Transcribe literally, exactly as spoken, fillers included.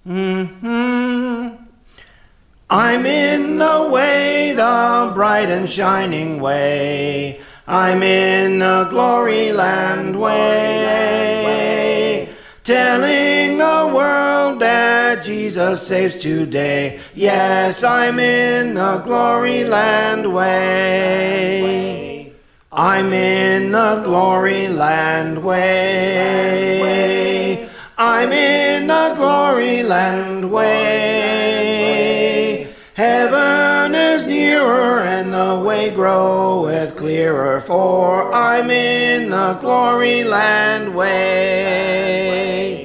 Mm-hmm. I'm in the way, the bright and shining way. I'm in the glory land way, telling the world that Jesus saves today. Yes, I'm in the glory land way. I'm in the glory land way. I'm in the glory land way. Heaven is nearer and the way groweth clearer, for I'm in the glory land way.